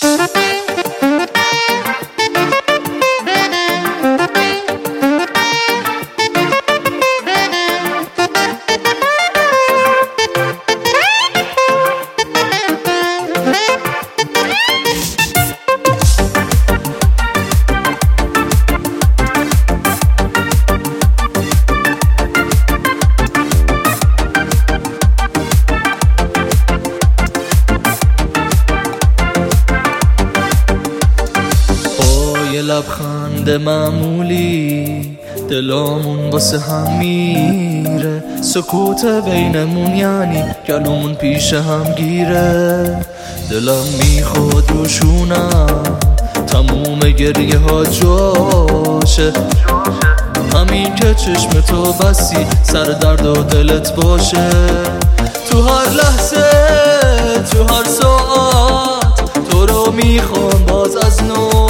لبخند معمولی دلامون واسه هم میره، سکوت بینمون یعنی گلومون پیش هم گیره. دلم میخواد روشونم تموم گریه ها جاشه، همین که چشم تو بسی سر درد و دلت باشه. تو هر لحظه تو هر ساعت تو رو میخوام باز از نو.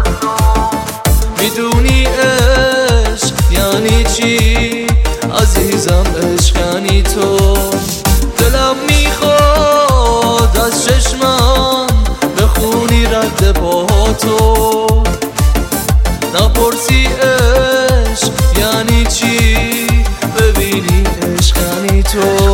میدونی عشق یعنی چی عزیزم، عشق یعنی تو. دلم میخواد از چشمم بخونی رد پاهاتو، نپرسی عشق یعنی چی ببینی عشق یعنی تو.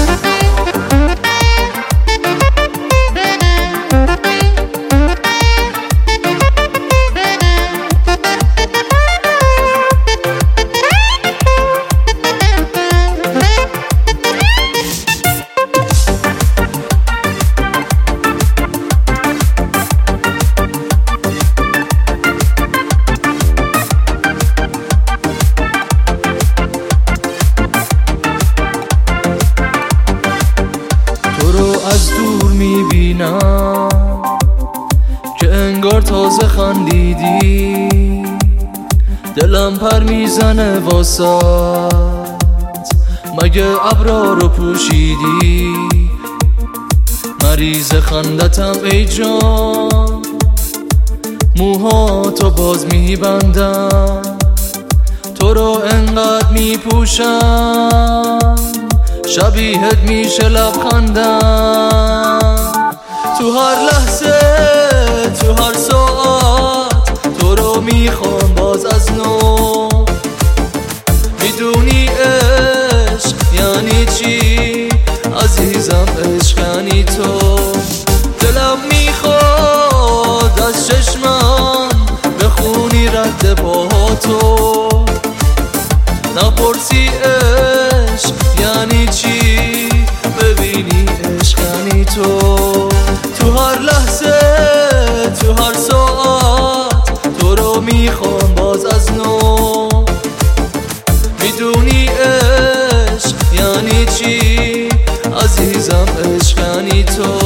از دور میبینم که انگار تازه خندیدی، دلم پر میزنه واسات مگه ابرا رو پوشیدی. مریض خندتم ای جان، موهاتو باز میبندم، تو رو انقدر میپوشم شبیهت میشه لبخندم. تو هر لحظه تو هر ساعت تو رو میخوام باز از نو. میدونی عشق یعنی چی عزیزم، عشق یعنی تو. دلم میخواد از چشمم بخونی رد پاهاتو، نپرسی عشق یعنی چی ببینی عشق یعنی تو. تو هر لحظه تو هر ساعت تو رو میخوام باز از نو. میدونی عشق یعنی چی عزیزم، عشق یعنی تو.